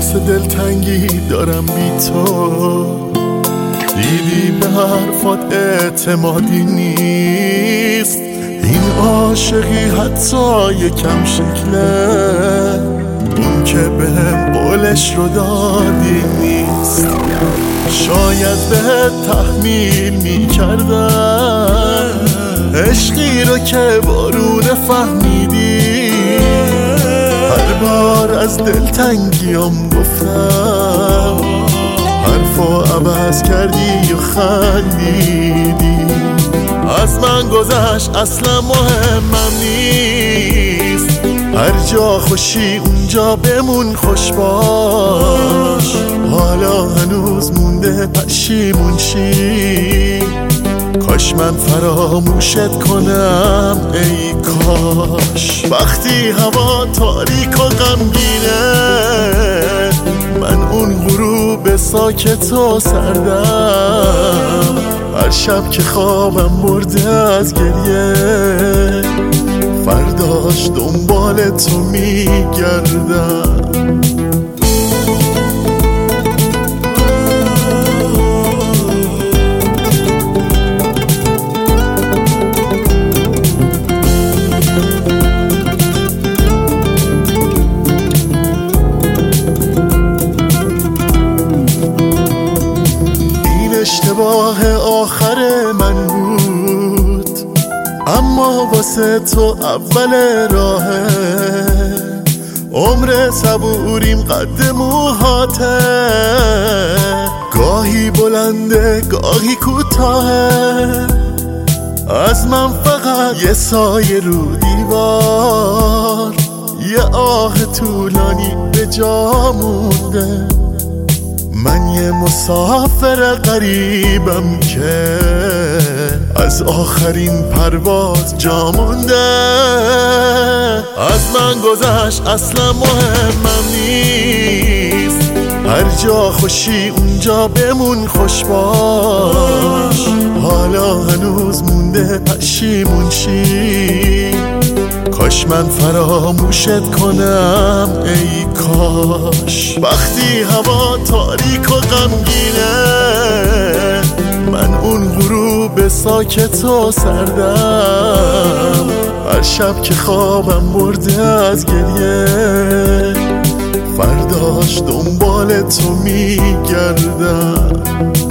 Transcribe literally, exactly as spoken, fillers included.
احساس دلتنگی دارم بی تو. دیدی به حرفات اعتمادی نیست، این عاشقی حتی یکم شکله، اون که بهم قولش رو دادی نیست. شاید بهت تحمیل میکردم عشقی رو که بارونه فهمیدی. هر بار از دلتنگیام گفتم، حرفا عوض کردی و خندیدی. از من گذشت اصلا مهمم نیست، هر جا خوشی اونجا بمون خوش باش. حالا هنوز مونده پشیمون شی، کاش من فراموشت کنم ای کاش. وقتی هوا تاریک و غمگینه، من اون غروب ساکت و سردم، هر شب که خوابم برده از گریه، فرداش دنبال تو میگردم. اشتباه آخر من بود، اما واسه تو اول راهه. عمر صبوریم قد موهاته، گاهی بلنده گاهی کوتاهه. از من فقط یه سایه رو دیوار، یه آه طولانی به جا مونده. من یه مسافر غریبم که از آخرین پرواز جا مونده. از من گذشت اصلا مهمم نیست، هر جا خوشی اونجا بمون خوش باش. حالا هنوز مونده پشیمون شی، کاش من فراموشت کنم ای کاش. وقتی هوا تاریک و غمگینه، من اون غروب ساکت و سردم، هر شب که خوابم برده از گریه، فرداش دنبال تو میگردم.